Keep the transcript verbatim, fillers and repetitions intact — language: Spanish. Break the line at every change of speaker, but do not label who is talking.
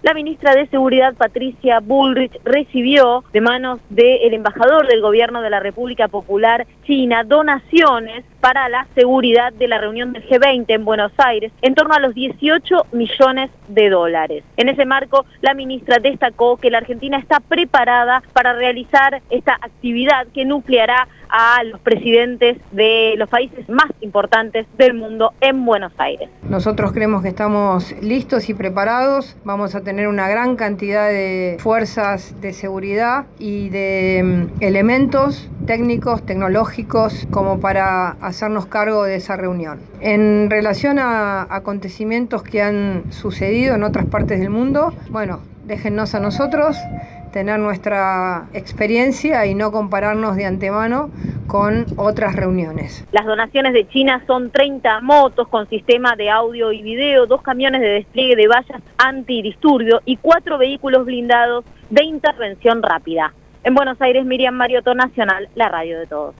La ministra de Seguridad, Patricia Bullrich, recibió de manos del embajador del Gobierno de la República Popular China donaciones para la seguridad de la reunión del G veinte en Buenos Aires, en torno a los dieciocho millones de dólares. En ese marco, la ministra destacó que la Argentina está preparada para realizar esta actividad que nucleará a los presidentes de los países más importantes del mundo en Buenos Aires.
Nosotros creemos que estamos listos y preparados, vamos a tener una gran cantidad de fuerzas de seguridad y de um, elementos técnicos, tecnológicos, como para hacernos cargo de esa reunión. En relación a acontecimientos que han sucedido en otras partes del mundo, bueno, déjennos a nosotros tener nuestra experiencia y no compararnos de antemano con otras reuniones.
Las donaciones de China son treinta motos con sistema de audio y video, dos camiones de despliegue de vallas antidisturbio y cuatro vehículos blindados de intervención rápida. En Buenos Aires, Miriam Mariotto, Nacional, la radio de todos.